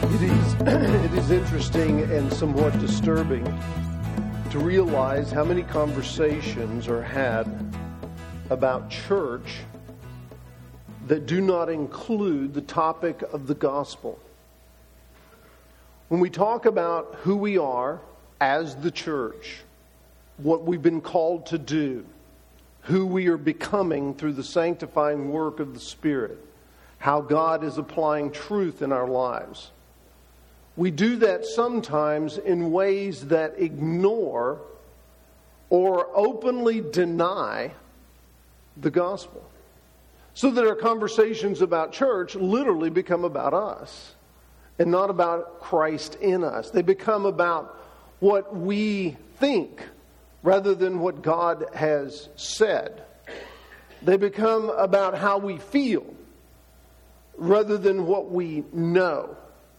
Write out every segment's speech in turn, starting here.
It is interesting and somewhat disturbing to realize how many conversations are had about church that do not include the topic of the gospel. When we talk about who we are as the church, what we've been called to do, who we are becoming through the sanctifying work of the Spirit, how God is applying truth in our lives, we do that sometimes in ways that ignore or openly deny the gospel. So that our conversations about church literally become about us and not about Christ in us. They become about what we think rather than what God has said. They become about how we feel rather than what we know.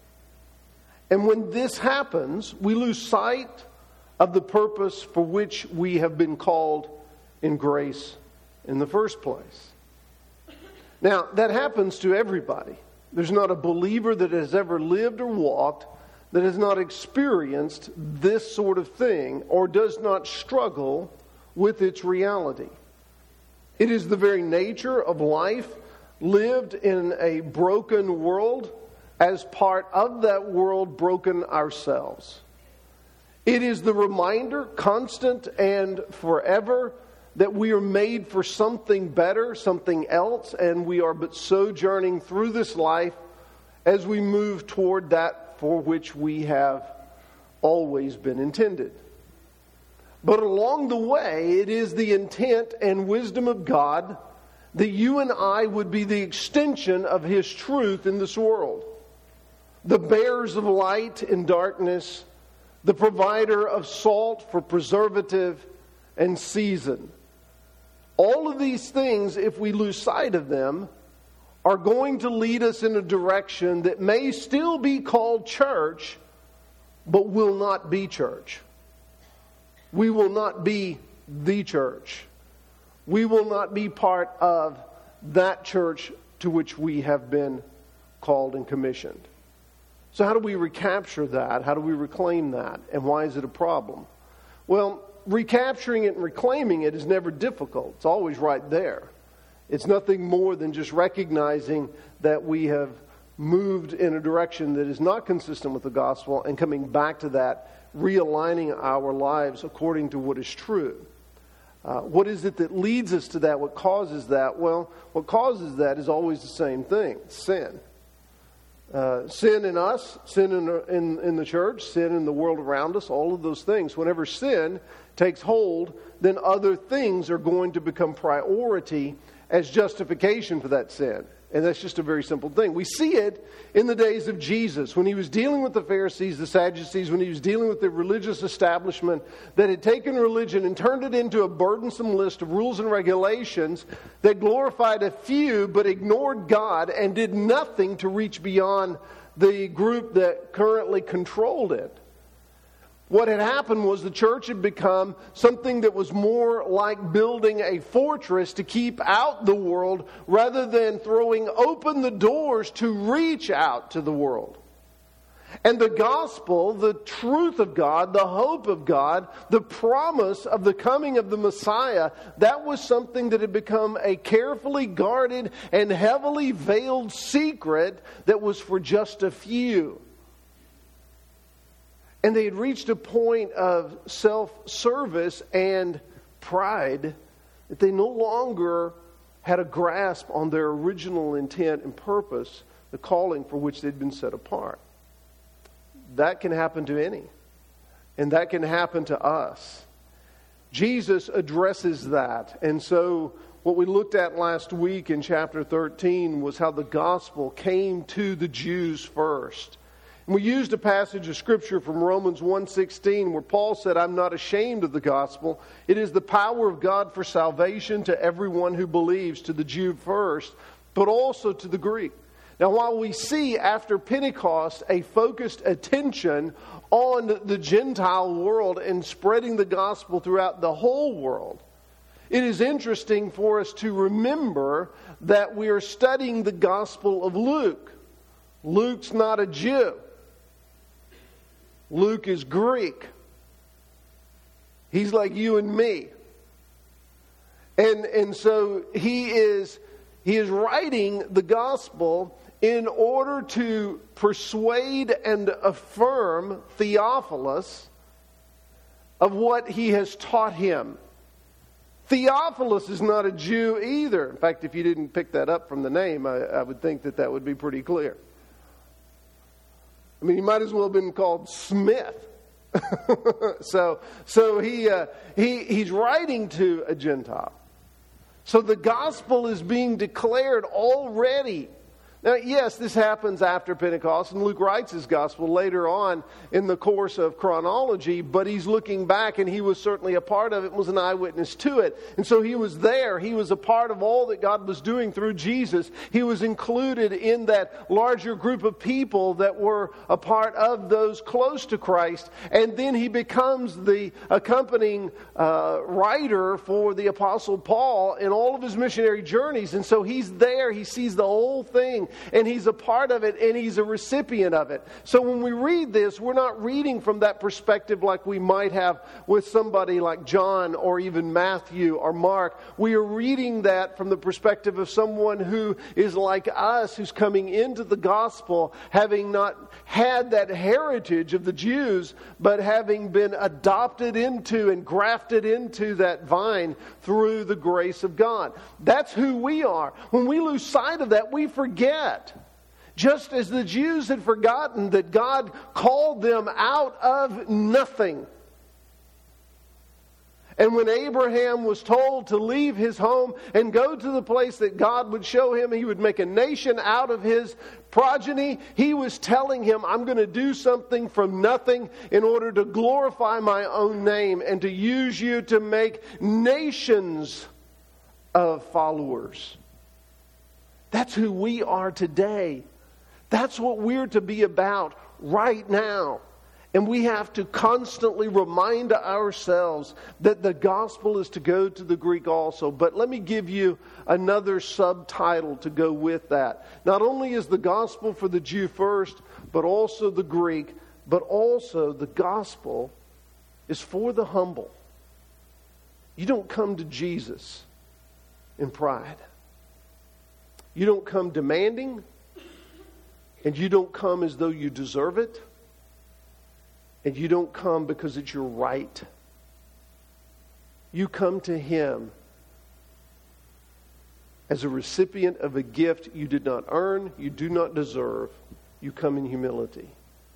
And when this happens, we lose sight of the purpose for which we have been called in grace in the first place. Now, that happens to everybody. There's not a believer that has ever lived or walked that has not experienced this sort of thing or does not struggle with its reality. It is the very nature of life lived in a broken world, as part of that world broken ourselves. It is the reminder, constant and forever, that we are made for something better, something else, and we are but sojourning through this life as we move toward that for which we have always been intended. But along the way, it is the intent and wisdom of God that you and I would be the extension of His truth in this world. The bearers of light in darkness, the provider of salt for preservative and season. All of these things, if we lose sight of them, are going to lead us in a direction that may still be called church, but will not be church. We will not be the church. We will not be part of that church to which we have been called and commissioned. So how do we recapture that? How do we reclaim that? And why is it a problem? Well, recapturing it and reclaiming it is never difficult. It's always right there. It's nothing more than just recognizing that we have moved in a direction that is not consistent with the gospel and coming back to that, realigning our lives according to what is true. What is it that leads us to that? What causes that? Well, what causes that is always the same thing: sin. Sin in us, sin in the church, sin in the world around us, all of those things. Whenever sin takes hold, then other things are going to become priority as justification for that sin. And that's just a very simple thing. We see it in the days of Jesus, when He was dealing with the Pharisees, the Sadducees, when He was dealing with the religious establishment that had taken religion and turned it into a burdensome list of rules and regulations that glorified a few but ignored God and did nothing to reach beyond the group that currently controlled it. What had happened was the church had become something that was more like building a fortress to keep out the world rather than throwing open the doors to reach out to the world. And the gospel, the truth of God, the hope of God, the promise of the coming of the Messiah, that was something that had become a carefully guarded and heavily veiled secret that was for just a few. And they had reached a point of self-service and pride that they no longer had a grasp on their original intent and purpose, the calling for which they'd been set apart. That can happen to any. And that can happen to us. Jesus addresses that. And so what we looked at last week in chapter 13 was how the gospel came to the Jews first. We used a passage of Scripture from Romans 1:16 where Paul said, "I'm not ashamed of the gospel. It is the power of God for salvation to everyone who believes, to the Jew first, but also to the Greek." Now, while we see after Pentecost a focused attention on the Gentile world and spreading the gospel throughout the whole world, it is interesting for us to remember that we are studying the Gospel of Luke. Luke's not a Jew. Luke is Greek. He's like you and me. And so he is writing the gospel in order to persuade and affirm Theophilus of what he has taught him. Theophilus is not a Jew either. In fact, if you didn't pick that up from the name, I would think that would be pretty clear. I mean, he might as well have been called Smith. So he's writing to a Gentile. So the gospel is being declared already. Now, yes, this happens after Pentecost, and Luke writes his gospel later on in the course of chronology, but he's looking back, and he was certainly a part of it, was an eyewitness to it. And so he was there. He was a part of all that God was doing through Jesus. He was included in that larger group of people that were a part of those close to Christ. And then he becomes the accompanying writer for the Apostle Paul in all of his missionary journeys. And so he's there. He sees the whole thing. And he's a part of it, and he's a recipient of it. So when we read this, we're not reading from that perspective like we might have with somebody like John or even Matthew or Mark. We are reading that from the perspective of someone who is like us, who's coming into the gospel, having not had that heritage of the Jews, but having been adopted into and grafted into that vine through the grace of God. That's who we are. When we lose sight of that, we forget. Just as the Jews had forgotten that God called them out of nothing. And when Abraham was told to leave his home and go to the place that God would show him, he would make a nation out of his progeny, he was telling him, I'm going to do something from nothing in order to glorify my own name and to use you to make nations of followers. That's who we are today. That's what we're to be about right now. And we have to constantly remind ourselves that the gospel is to go to the Greek also. But let me give you another subtitle to go with that. Not only is the gospel for the Jew first, but also the Greek, but also the gospel is for the humble. You don't come to Jesus in pride. You don't come demanding, and you don't come as though you deserve it, and you don't come because it's your right. You come to Him as a recipient of a gift you did not earn, you do not deserve. You come in humility.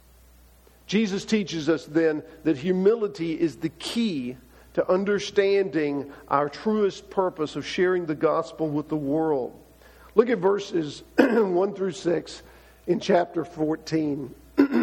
Jesus teaches us then that humility is the key to understanding our truest purpose of sharing the gospel with the world. Look at verses 1 through 6 in chapter 14.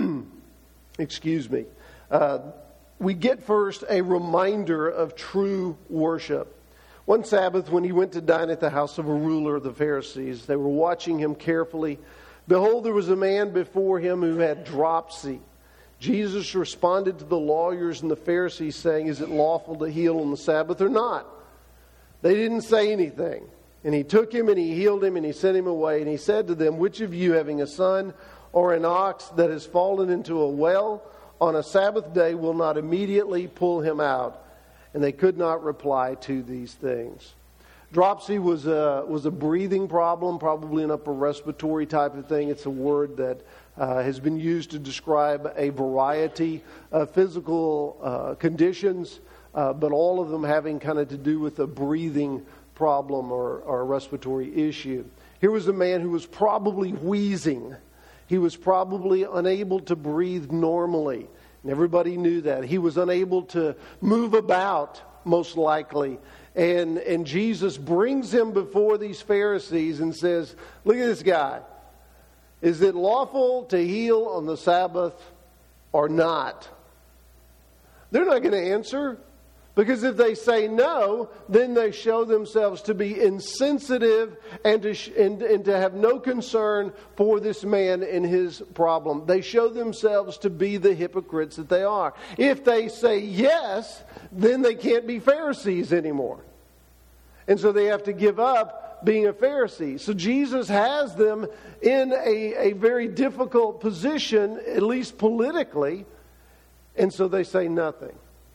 Excuse me. We get first a reminder of true worship. One Sabbath, when he went to dine at the house of a ruler of the Pharisees, they were watching him carefully. Behold, there was a man before him who had dropsy. Jesus responded to the lawyers and the Pharisees, saying, is it lawful to heal on the Sabbath or not? They didn't say anything. And he took him and he healed him and he sent him away. And he said to them, which of you, having a son or an ox that has fallen into a well on a Sabbath day, will not immediately pull him out? And they could not reply to these things. Dropsy was a breathing problem, probably an upper respiratory type of thing. It's a word that has been used to describe a variety of physical conditions, but all of them having kind of to do with a breathing problem or a respiratory issue. Here was a man who was probably wheezing. He was probably unable to breathe normally. And everybody knew that. He was unable to move about, most likely. And Jesus brings him before these Pharisees and says, look at this guy. Is it lawful to heal on the Sabbath or not? They're not going to answer. Because if they say no, then they show themselves to be insensitive and to have no concern for this man and his problem. They show themselves to be the hypocrites that they are. If they say yes, then they can't be Pharisees anymore. And so they have to give up being a Pharisee. So Jesus has them in a very difficult position, at least politically. And so they say nothing.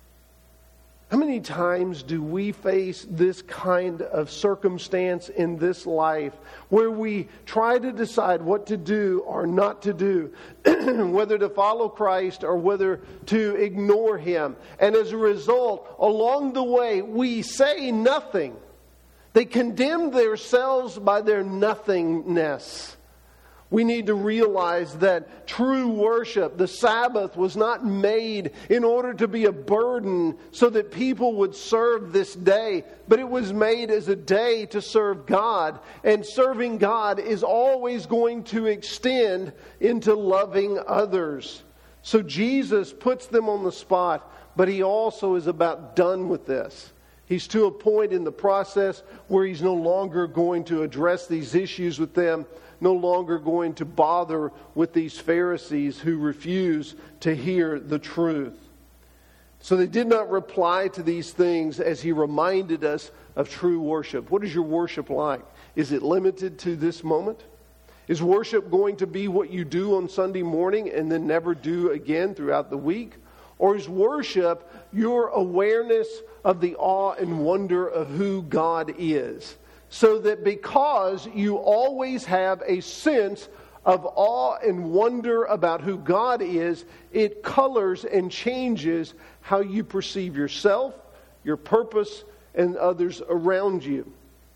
How many times do we face this kind of circumstance in this life where we try to decide what to do or not to do, whether to follow Christ or whether to ignore Him? And as a result, along the way, we say nothing. They condemn themselves by their nothingness. We need to realize that true worship, the Sabbath, was not made in order to be a burden so that people would serve this day, but it was made as a day to serve God. And serving God is always going to extend into loving others. So Jesus puts them on the spot, but He also is about done with this. He's to a point in the process where He's no longer going to address these issues with them, no longer going to bother with these Pharisees who refuse to hear the truth. So they did not reply to these things as He reminded us of true worship. What is your worship like? Is it limited to this moment? Is worship going to be what you do on Sunday morning and then never do again throughout the week? Or is worship your awareness of the awe and wonder of who God is? So that because you always have a sense of awe and wonder about who God is, it colors and changes how you perceive yourself, your purpose, and others around you.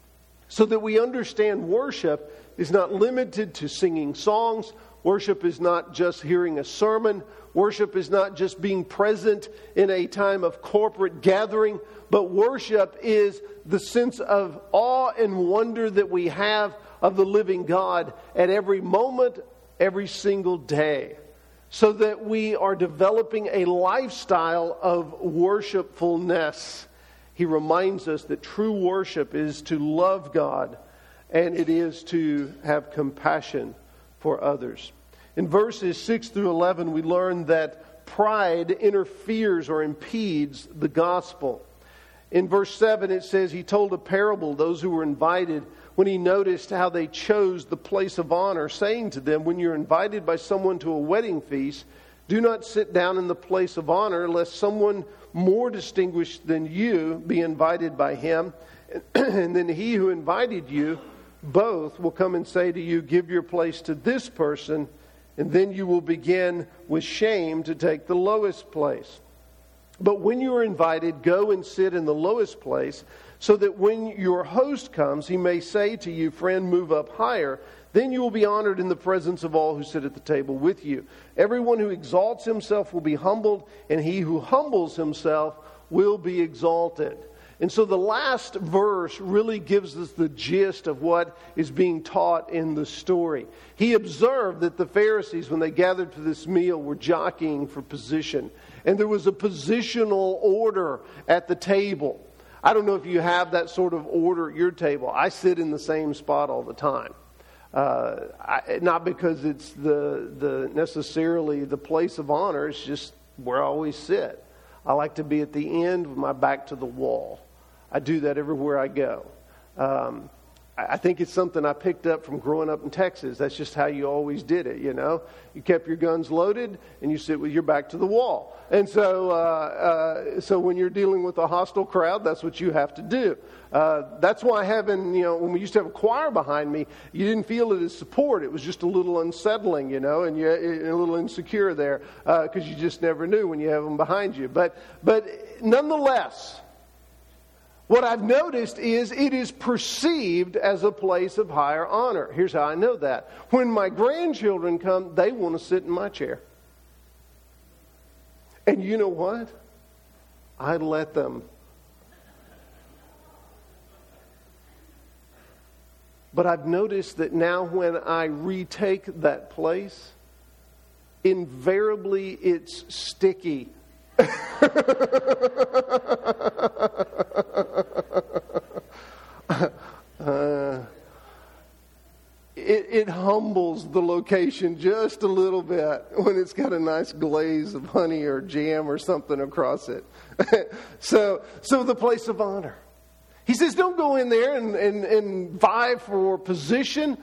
So that we understand worship is not limited to singing songs. Worship is not just hearing a sermon. Worship is not just being present in a time of corporate gathering, but worship is the sense of awe and wonder that we have of the living God at every moment, every single day. So that we are developing a lifestyle of worshipfulness. He reminds us that true worship is to love God and it is to have compassion for others. In verses 6 through 11, we learn that pride interferes or impedes the gospel. In verse 7, it says, He told a parable to those who were invited when He noticed how they chose the place of honor, saying to them, when you're invited by someone to a wedding feast, do not sit down in the place of honor, lest someone more distinguished than you be invited by him. And then he who invited you both will come and say to you, give your place to this person, and then you will begin with shame to take the lowest place. But when you are invited, go and sit in the lowest place, so that when your host comes, he may say to you, friend, move up higher. Then you will be honored in the presence of all who sit at the table with you. Everyone who exalts himself will be humbled, and he who humbles himself will be exalted. And so the last verse really gives us the gist of what is being taught in the story. He observed that the Pharisees, when they gathered for this meal, were jockeying for position. And there was a positional order at the table. I don't know if you have that sort of order at your table. I sit in the same spot all the time. Not because it's the necessarily the place of honor. It's just where I always sit. I like to be at the end with my back to the wall. I do that everywhere I go. I think it's something I picked up from growing up in Texas. That's just how you always did it, you know. You kept your guns loaded and you sit with your back to the wall. And so when you're dealing with a hostile crowd, that's what you have to do. That's why when we used to have a choir behind me, you didn't feel it as support. It was just a little unsettling, you know, and you're a little insecure there because you just never knew when you have them behind you. But nonetheless, what I've noticed is it is perceived as a place of higher honor. Here's how I know that. When my grandchildren come, they want to sit in my chair. And you know what? I let them. But I've noticed that now when I retake that place, invariably it's sticky. It humbles the location just a little bit when it's got a nice glaze of honey or jam or something across it. So the place of honor. He says, don't go in there and vie for position.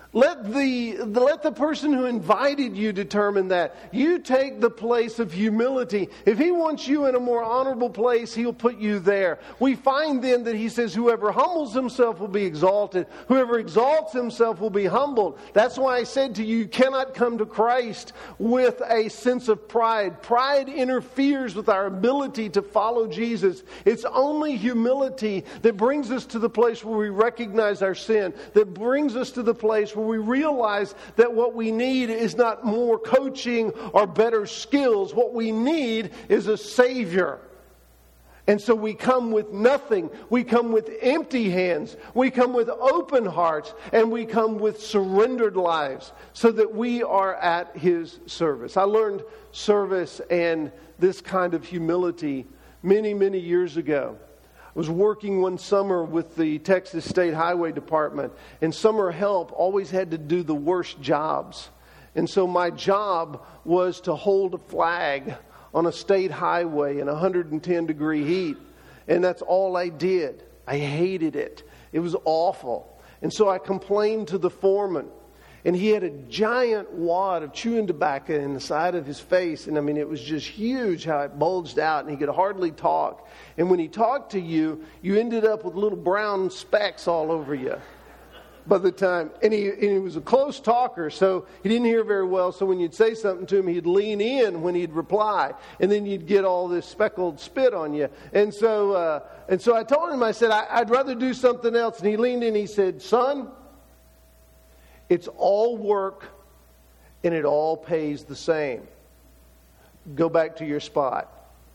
Let the person who invited you determine that. You take the place of humility. If he wants you in a more honorable place, he'll put you there. We find then that he says, whoever humbles himself will be exalted. Whoever exalts himself will be humbled. That's why I said to you, you cannot come to Christ with a sense of pride. Pride interferes with our ability to follow Jesus. It's only humility that brings us to the place where we recognize our sin, that brings us to the place where we realize that what we need is not more coaching or better skills. What we need is a Savior. And so we come with nothing. We come with empty hands. We come with open hearts. And we come with surrendered lives so that we are at His service. I learned service and this kind of humility many, many years ago. I was working one summer with the Texas State Highway Department, and summer help always had to do the worst jobs. And so my job was to hold a flag on a state highway in 110-degree heat. And that's all I did. I hated it. It was awful. And so I complained to the foreman. And he had a giant wad of chewing tobacco in the side of his face. And I mean, it was just huge how it bulged out. And he could hardly talk. And when he talked to you, you ended up with little brown specks all over you by the time. And he was a close talker, so he didn't hear very well. So when you'd say something to him, he'd lean in when he'd reply. And then you'd get all this speckled spit on you. And so I told him, I said, I'd rather do something else. And he leaned in, he said, son, it's all work, and it all pays the same. Go back to your spot.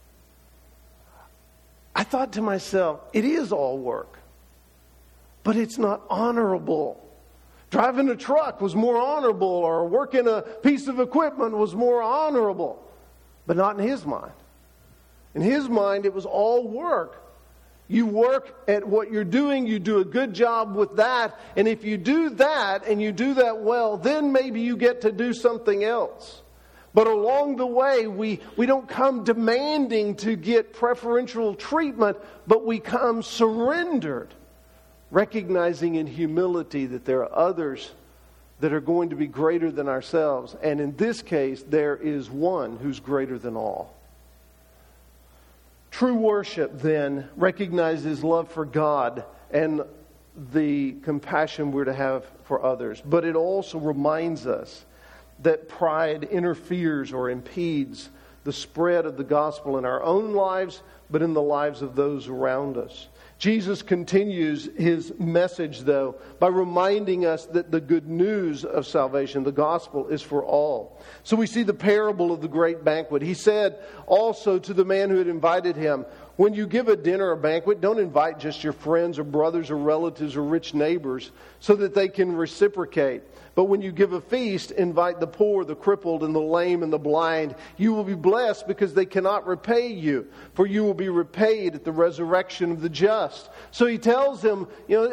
I thought to myself, it is all work, but it's not honorable. Driving a truck was more honorable, or working a piece of equipment was more honorable, but not in his mind. In his mind, it was all work. You work at what you're doing, you do a good job with that, and if you do that and you do that well, then maybe you get to do something else. But along the way, we don't come demanding to get preferential treatment, but we come surrendered, recognizing in humility that there are others that are going to be greater than ourselves. And in this case, there is one who's greater than all. True worship, then, recognizes love for God and the compassion we're to have for others. But it also reminds us that pride interferes or impedes the spread of the gospel in our own lives, but in the lives of those around us. Jesus continues his message, though, by reminding us that the good news of salvation, the gospel, is for all. So we see the parable of the great banquet. He said also to the man who had invited him, when you give a dinner or banquet, don't invite just your friends or brothers or relatives or rich neighbors so that they can reciprocate. But when you give a feast, invite the poor, the crippled, and the lame, and the blind. You will be blessed because they cannot repay you, for you will be repaid at the resurrection of the just. So he tells him,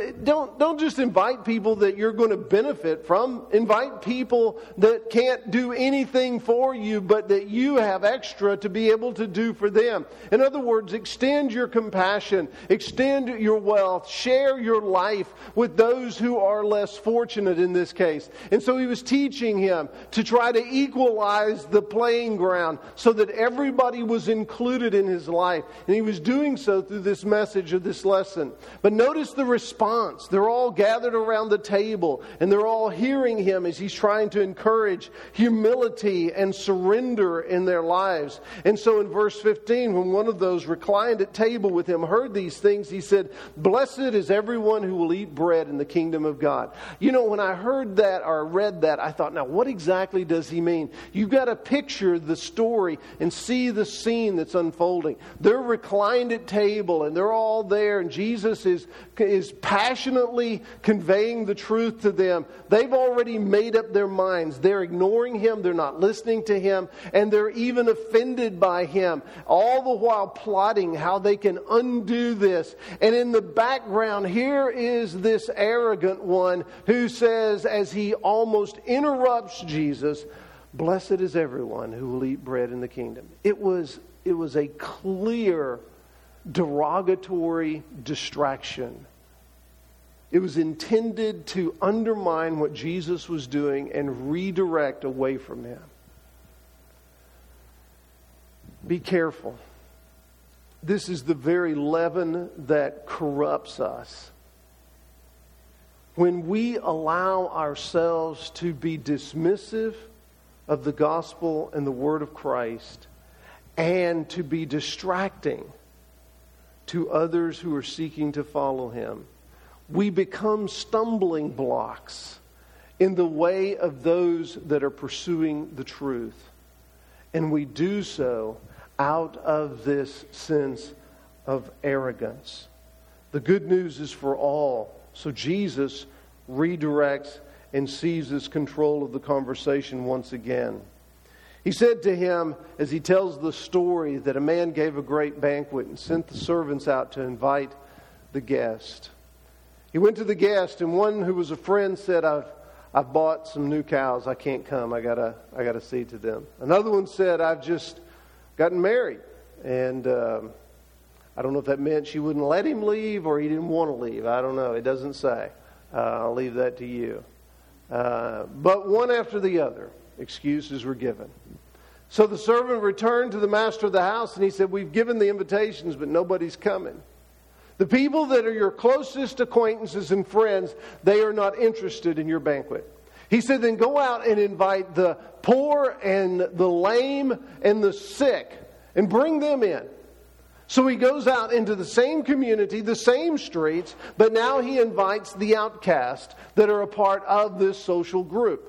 don't just invite people that you're going to benefit from. Invite people that can't do anything for you, but that you have extra to be able to do for them. In other words, extend your compassion, extend your wealth, share your life with those who are less fortunate in this case. And so he was teaching him to try to equalize the playing ground so that everybody was included in his life. And he was doing so through this message of this lesson. But notice the response. They're all gathered around the table and they're all hearing him as he's trying to encourage humility and surrender in their lives. And so in verse 15, when one of those reclined at table with him heard these things, he said, "Blessed is everyone who will eat bread in the kingdom of God." When I heard that or read that, I thought, now what exactly does he mean? You've got to picture the story and see the scene that's unfolding. They're reclined at table and they're all there, and Jesus is passionately conveying the truth to them. They've already made up their minds. They're ignoring him. They're not listening to him. And they're even offended by him, all the while plotting how they can undo this. And in the background, here is this arrogant one who says, as he almost interrupts Jesus, "Blessed is everyone who will eat bread in the kingdom." It was a clear derogatory distraction It was intended to undermine what Jesus was doing and redirect away from Him. Be careful. This is the very leaven that corrupts us. When we allow ourselves to be dismissive of the gospel and the word of Christ, and to be distracting to others who are seeking to follow Him, we become stumbling blocks in the way of those that are pursuing the truth. And we do so out of this sense of arrogance. The good news is for all. So Jesus redirects and seizes control of the conversation once again. He said to him, as he tells the story, that a man gave a great banquet and sent the servants out to invite the guest. He went to the guest, and one who was a friend said, I've bought some new cows. I can't come. I gotta see to them. Another one said, I've just gotten married, and I don't know if that meant she wouldn't let him leave or he didn't want to leave. I don't know. It doesn't say. I'll leave that to you. But one after the other, excuses were given. So the servant returned to the master of the house, and he said, we've given the invitations, but nobody's coming. The people that are your closest acquaintances and friends, they are not interested in your banquet. He said, then go out and invite the poor and the lame and the sick and bring them in. So he goes out into the same community, the same streets, but now he invites the outcast that are a part of this social group.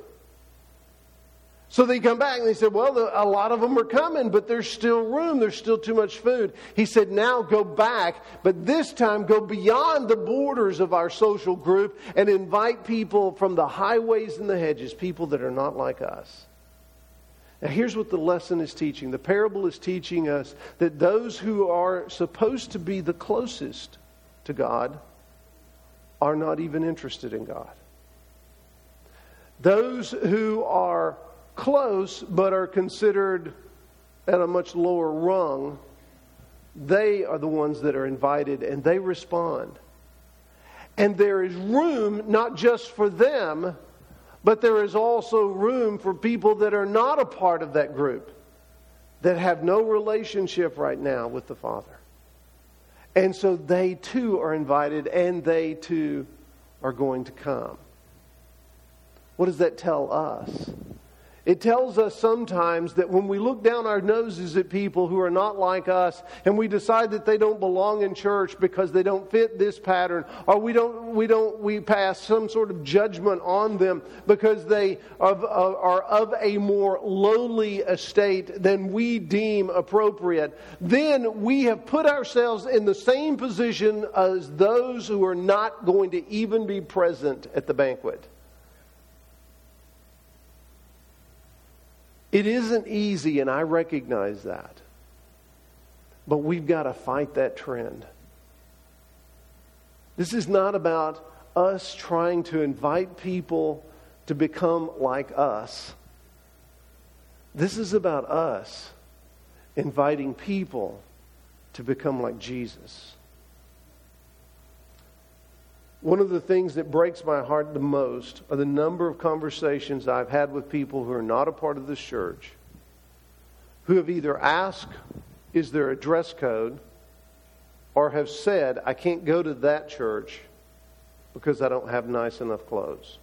So they come back and they said, well, a lot of them are coming, but there's still room. There's still too much food. He said, now go back, but this time go beyond the borders of our social group and invite people from the highways and the hedges, people that are not like us. Now here's what the lesson is teaching. The parable is teaching us that those who are supposed to be the closest to God are not even interested in God. Those who are close but are considered at a much lower rung, they are the ones that are invited and they respond. And there is room not just for them, but there is also room for people that are not a part of that group, that have no relationship right now with the Father. And so they too are invited, and they too are going to come. What does that tell us? It tells us sometimes that when we look down our noses at people who are not like us, and we decide that they don't belong in church because they don't fit this pattern, or we pass some sort of judgment on them because they are of a more lowly estate than we deem appropriate, then we have put ourselves in the same position as those who are not going to even be present at the banquet. It isn't easy, and I recognize that. But we've got to fight that trend. This is not about us trying to invite people to become like us. This is about us inviting people to become like Jesus. One of the things that breaks my heart the most are the number of conversations I've had with people who are not a part of this church, who have either asked, is there a dress code, or have said, I can't go to that church because I don't have nice enough clothes.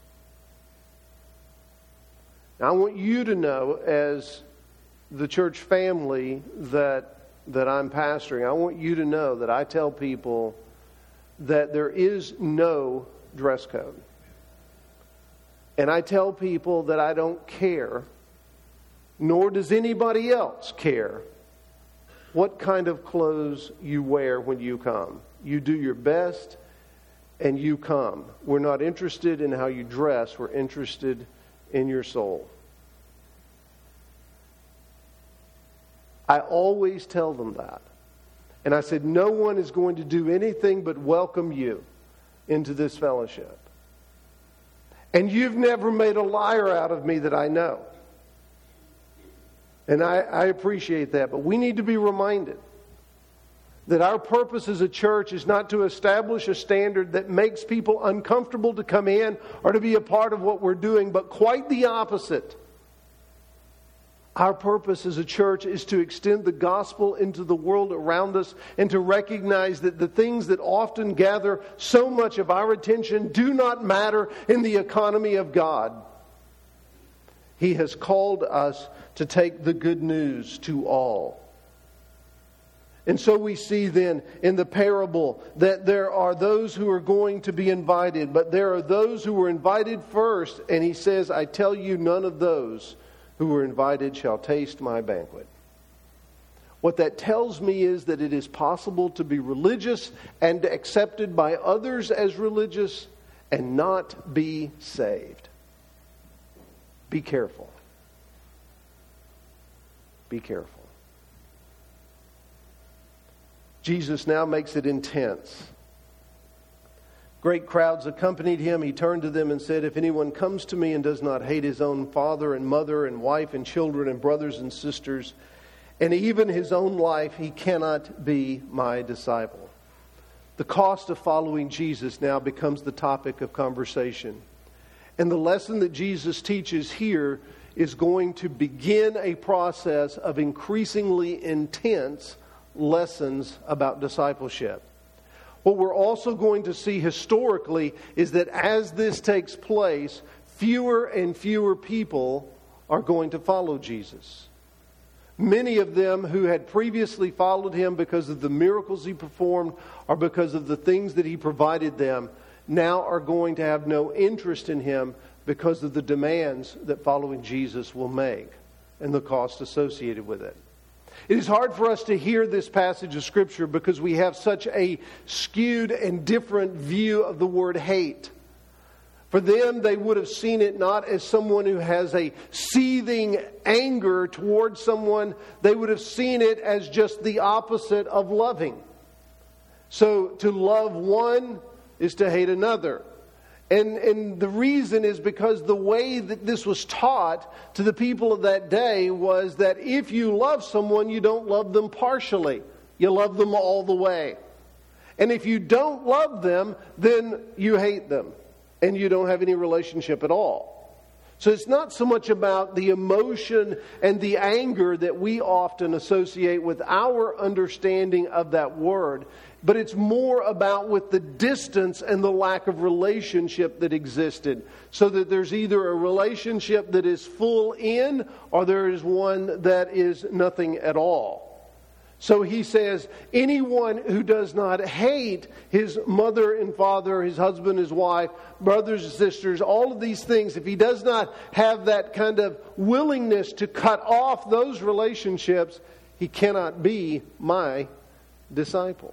Now, I want you to know, as the church family that I'm pastoring, I want you to know that I tell people that there is no dress code. And I tell people that I don't care, nor does anybody else care, what kind of clothes you wear when you come. You do your best and you come. We're not interested in how you dress. We're interested in your soul. I always tell them that. And I said, no one is going to do anything but welcome you into this fellowship. And you've never made a liar out of me that I know. And I appreciate that. But we need to be reminded That our purpose as a church is not to establish a standard that makes people uncomfortable to come in or to be a part of what we're doing, but quite the opposite. Our purpose as a church is to extend the gospel into the world around us and to recognize that the things that often gather so much of our attention do not matter in the economy of God. He has called us to take the good news to all. And so we see then in the parable that there are those who are going to be invited, but there are those who were invited first. And he says, I tell you, none of those who were invited shall taste my banquet. What that tells me is that it is possible to be religious and accepted by others as religious and not be saved. Be careful. Be careful. Jesus now makes it intense. Great crowds accompanied him. He turned to them and said, if anyone comes to me and does not hate his own father and mother and wife and children and brothers and sisters, and even his own life, he cannot be my disciple. The cost of following Jesus now becomes the topic of conversation. And the lesson that Jesus teaches here is going to begin a process of increasingly intense lessons about discipleship. What we're also going to see historically is that as this takes place, fewer and fewer people are going to follow Jesus. Many of them who had previously followed him because of the miracles he performed or because of the things that he provided them, now are going to have no interest in him because of the demands that following Jesus will make and the cost associated with it. It is hard for us to hear this passage of Scripture because we have such a skewed and different view of the word hate. For them, they would have seen it not as someone who has a seething anger towards someone. They would have seen it as just the opposite of loving. So to love one is to hate another. And the reason is because the way that this was taught to the people of that day was that if you love someone, you don't love them partially. You love them all the way. And if you don't love them, then you hate them. And you don't have any relationship at all. So it's not so much about the emotion and the anger that we often associate with our understanding of that word, but it's more about with the distance and the lack of relationship that existed. So that there's either a relationship that is full in, or there is one that is nothing at all. So he says, anyone who does not hate his mother and father, his husband, his wife, brothers and sisters, all of these things, if he does not have that kind of willingness to cut off those relationships, he cannot be my disciple.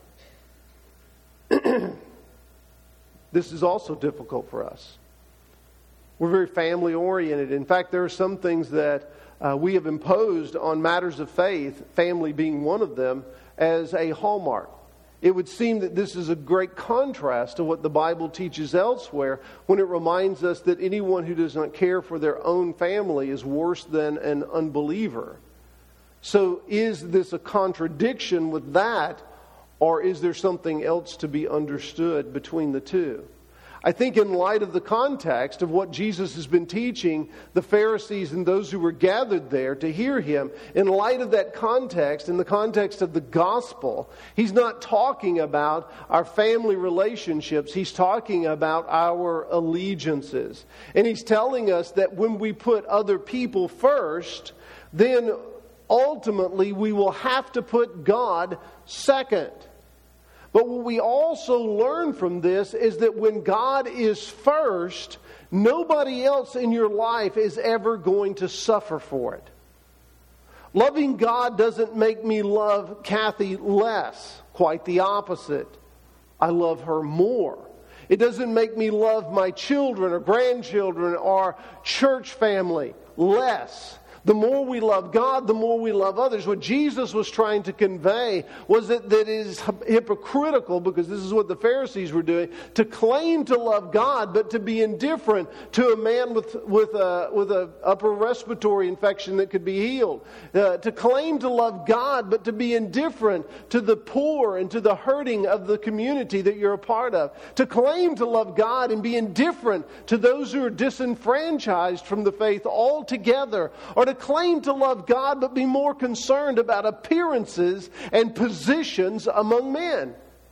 This is also difficult for us. We're very family oriented. In fact, there are some things that we have imposed on matters of faith, family being one of them, as a hallmark. It would seem that this is a great contrast to what the Bible teaches elsewhere when it reminds us that anyone who does not care for their own family is worse than an unbeliever. So is this a contradiction with that, or is there something else to be understood between the two? I think in light of the context of what Jesus has been teaching the Pharisees and those who were gathered there to hear him, in light of that context, in the context of the gospel, he's not talking about our family relationships. He's talking about our allegiances. And he's telling us that when we put other people first, then ultimately we will have to put God second. But what we also learn from this is that when God is first, nobody else in your life is ever going to suffer for it. Loving God doesn't make me love Kathy less. Quite the opposite. I love her more. It doesn't make me love my children or grandchildren or church family less. The more we love God, the more we love others. What Jesus was trying to convey was that it is hypocritical, because this is what the Pharisees were doing, to claim to love God, but to be indifferent to a man with a upper respiratory infection that could be healed. To claim to love God, but to be indifferent to the poor and to the hurting of the community that you're a part of. To claim to love God and be indifferent to those who are disenfranchised from the faith altogether. Or to claim to love God but be more concerned about appearances and positions among men.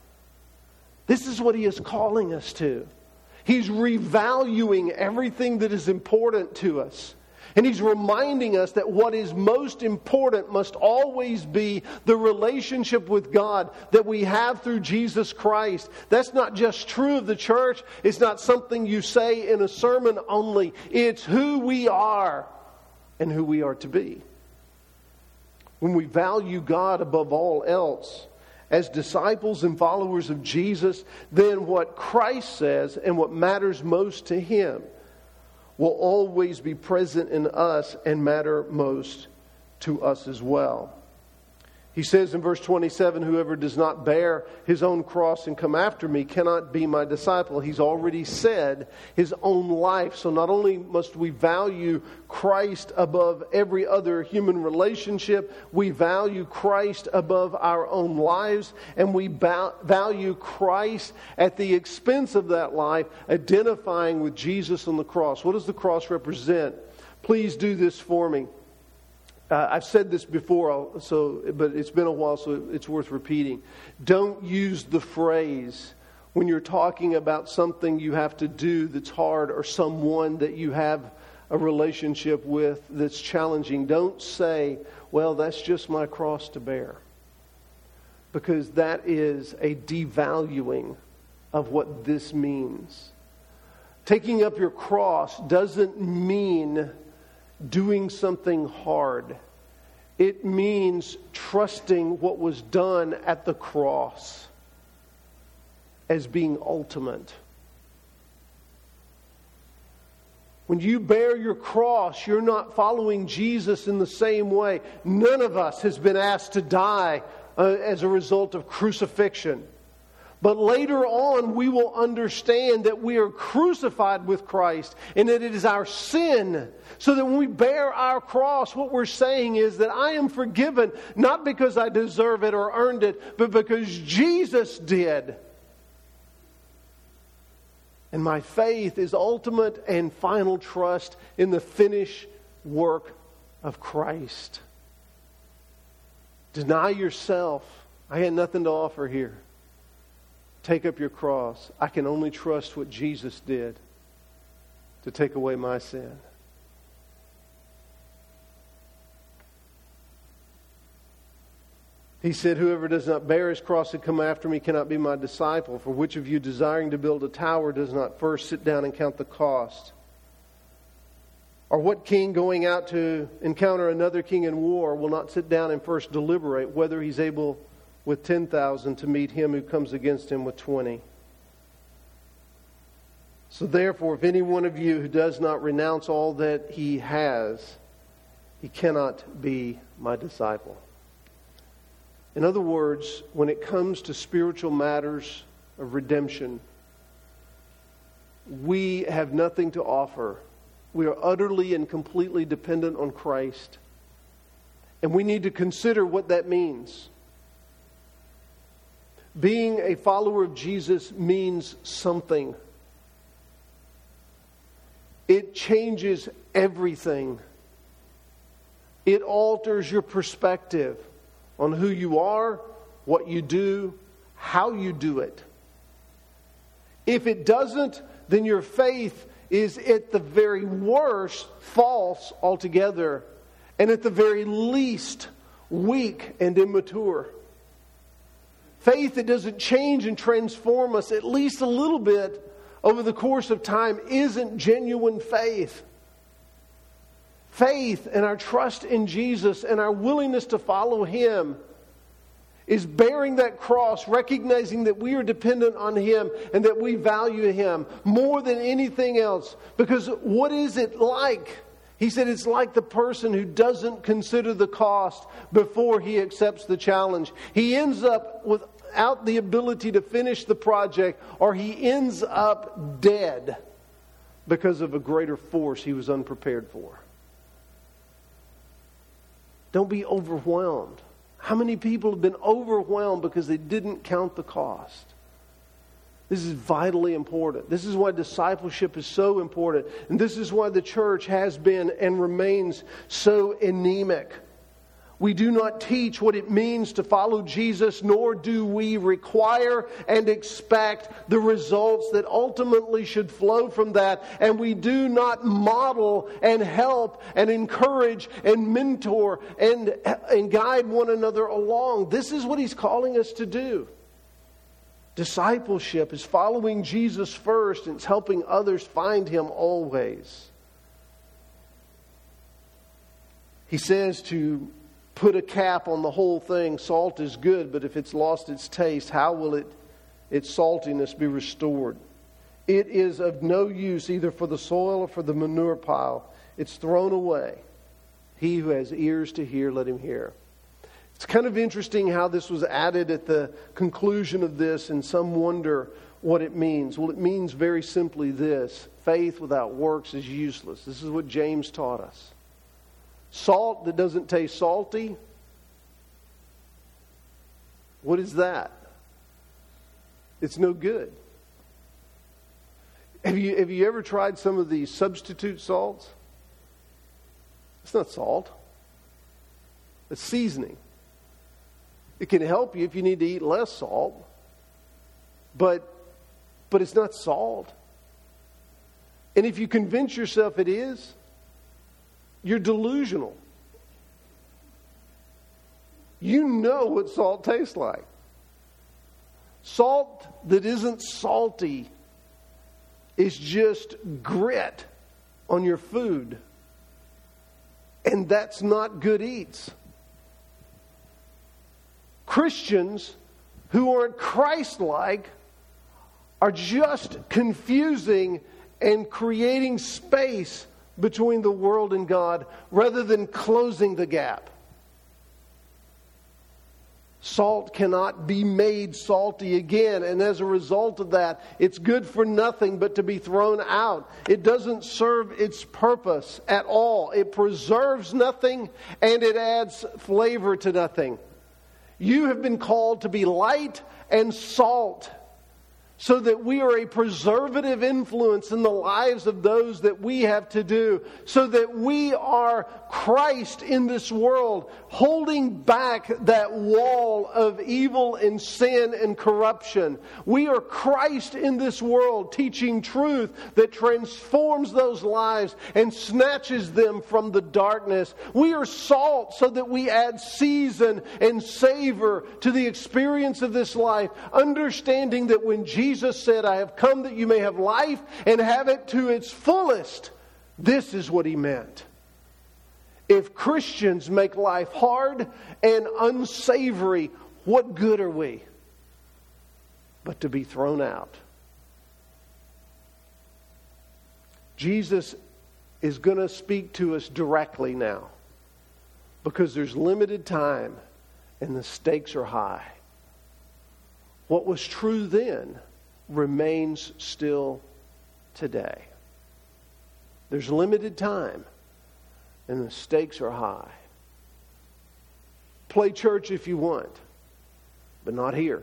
This is what he is calling us to. He's revaluing everything that is important to us. And he's reminding us that what is most important must always be the relationship with God that we have through Jesus Christ. That's not just true of the church. It's not something you say in a sermon only. It's who we are and who we are to be. When we value God above all else, as disciples and followers of Jesus, then what Christ says and what matters most to Him will always be present in us and matter most to us as well. He says in verse 27, whoever does not bear his own cross and come after me cannot be my disciple. He's already said his own life. So not only must we value Christ above every other human relationship, we value Christ above our own lives, and we value Christ at the expense of that life, identifying with Jesus on the cross. What does the cross represent? Please do this for me. I've said this before, but it's been a while, so it's worth repeating. Don't use the phrase when you're talking about something you have to do that's hard, or someone that you have a relationship with that's challenging. Don't say, well, that's just my cross to bear. Because that is a devaluing of what this means. Taking up your cross doesn't mean doing something hard. It means trusting what was done at the cross as being ultimate. When you bear your cross, you're not following Jesus in the same way. None of us has been asked to die as a result of crucifixion. But later on, we will understand that we are crucified with Christ and that it is our sin. So that when we bear our cross, what we're saying is that I am forgiven, not because I deserve it or earned it, but because Jesus did. And my faith is ultimate and final trust in the finished work of Christ. Deny yourself. I had nothing to offer here. Take up your cross. I can only trust what Jesus did to take away my sin. He said, whoever does not bear his cross and come after me cannot be my disciple. For which of you desiring to build a tower does not first sit down and count the cost? Or what king going out to encounter another king in war will not sit down and first deliberate whether he's able with 10,000 to meet him who comes against him with 20. So therefore, if any one of you who does not renounce all that he has, he cannot be my disciple. In other words, when it comes to spiritual matters of redemption, we have nothing to offer. We are utterly and completely dependent on Christ. And we need to consider what that means. Being a follower of Jesus means something. It changes everything. It alters your perspective on who you are, what you do, how you do it. If it doesn't, then your faith is at the very worst false altogether, and at the very least weak and immature. Faith that doesn't change and transform us at least a little bit over the course of time isn't genuine faith. Faith and our trust in Jesus and our willingness to follow Him is bearing that cross, recognizing that we are dependent on Him and that we value Him more than anything else. Because what is it like He said it's like the person who doesn't consider the cost before he accepts the challenge. He ends up without the ability to finish the project, or he ends up dead because of a greater force he was unprepared for. Don't be overwhelmed. How many people have been overwhelmed because they didn't count the cost? This is vitally important. This is why discipleship is so important. And this is why the church has been and remains so anemic. We do not teach what it means to follow Jesus, nor do we require and expect the results that ultimately should flow from that. And we do not model and help and encourage and mentor and guide one another along. This is what He's calling us to do. Discipleship is following Jesus first, and it's helping others find Him always. He says to put a cap on the whole thing. Salt is good, but if it's lost its taste, how will its saltiness be restored? It is of no use either for the soil or for the manure pile. It's thrown away. He who has ears to hear, let him hear. It's kind of interesting how this was added at the conclusion of this, and some wonder what it means. Well, it means very simply this: faith without works is useless. This is what James taught us. Salt that doesn't taste salty, what is that? It's no good. Have you ever tried some of these substitute salts? It's not salt. It's seasoning. It can help you if you need to eat less salt, but it's not salt. And if you convince yourself it is, you're delusional. You know what salt tastes like. Salt that isn't salty is just grit on your food. And that's not good eats. Christians who aren't Christ-like are just confusing and creating space between the world and God rather than closing the gap. Salt cannot be made salty again, and as a result of that, it's good for nothing but to be thrown out. It doesn't serve its purpose at all. It preserves nothing, and it adds flavor to nothing. You have been called to be light and salt, so that we are a preservative influence in the lives of those that we have to do. So that we are Christ in this world, holding back that wall of evil and sin and corruption. We are Christ in this world, teaching truth that transforms those lives and snatches them from the darkness. We are salt so that we add season and savor to the experience of this life, understanding that when Jesus said, "I have come that you may have life and have it to its fullest," this is what He meant. If Christians make life hard and unsavory, what good are we? But to be thrown out. Jesus is going to speak to us directly now, because there's limited time and the stakes are high. What was true then remains still today. There's limited time and the stakes are high. Play church if you want, but not here.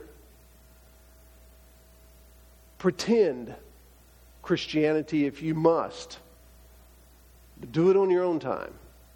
Pretend Christianity if you must, but do it on your own time.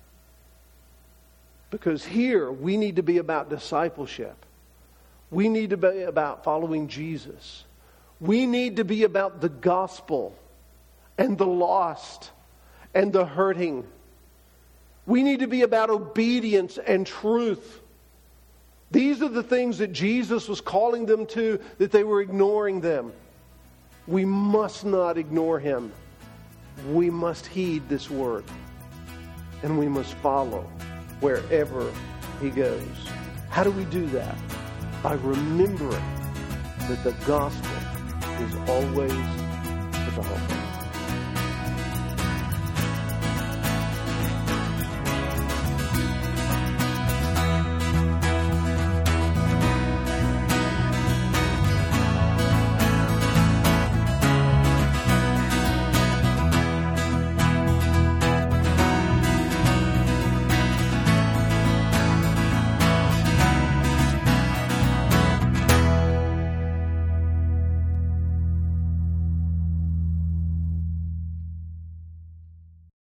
Because here we need to be about discipleship. We need to be about following Jesus. We need to be about the gospel and the lost and the hurting. We need to be about obedience and truth. These are the things that Jesus was calling them to, that they were ignoring them. We must not ignore Him. We must heed this word. And we must follow wherever He goes. How do we do that? By remembering that the gospel is always the gospel.